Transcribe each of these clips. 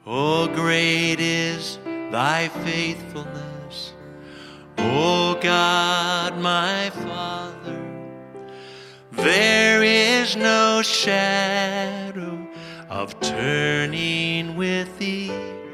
Oh, great is thy faithfulness, O God, my Father. There is no shadow of turning with thee.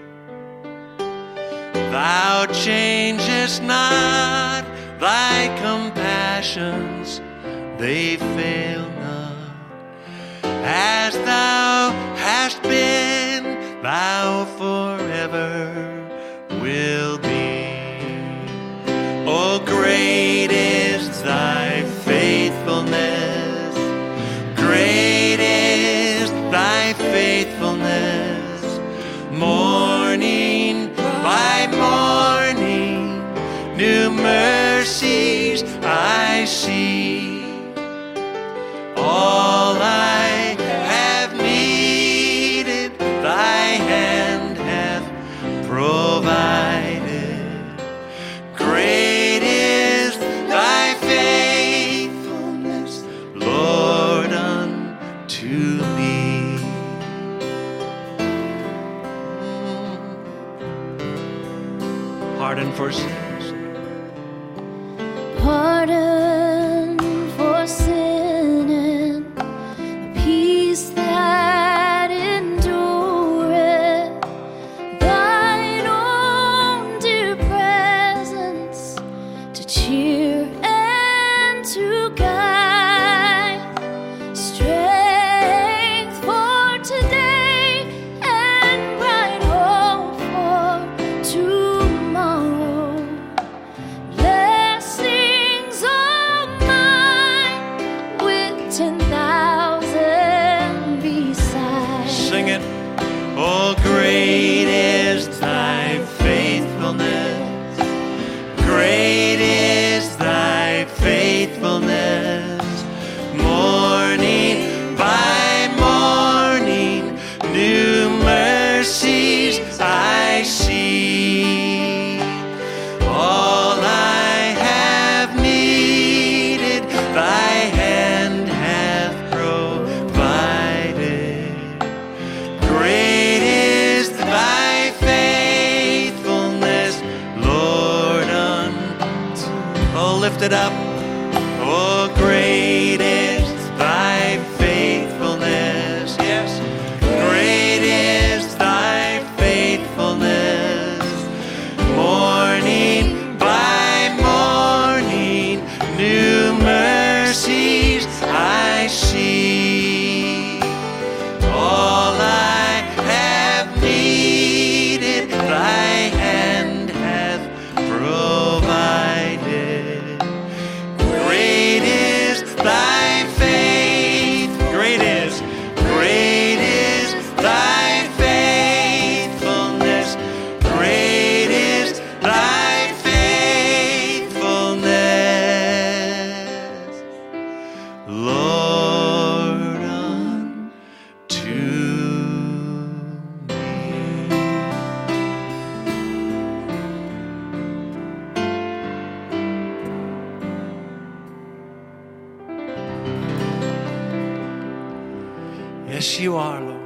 Thou changest not, thy compassions, they fail not. As thou hast been, thou forever will be. Oh, great is thy faithfulness, great is thy faithfulness. Morning by morning, new mercies I see. All I have needed, thy hand hath provided. Great is thy faithfulness, Lord, unto me. Pardon for sins. Pardon for sin and a peace that endureth. Thine own dear presence to cheer and to guide. Strength for today and bright hope for tomorrow. Blessings of mine with 10,000 beside. Sing it. Oh, great is thy faithfulness, great is thy faithfulness. Morning by morning, new mercies I see. All I have needed, thy hand hath provided. Great is thy faithfulness, Lord, unto. Oh, lift it up. Oh, great is thy faithfulness. Yes. Great is thy faithfulness. Morning by morning, new mercies I see. All I have needed, thy hand hath provided. Great is thy faith. Great is thy faithfulness. Great is thy faithfulness, Lord, unto me. Yes, you are, Lord.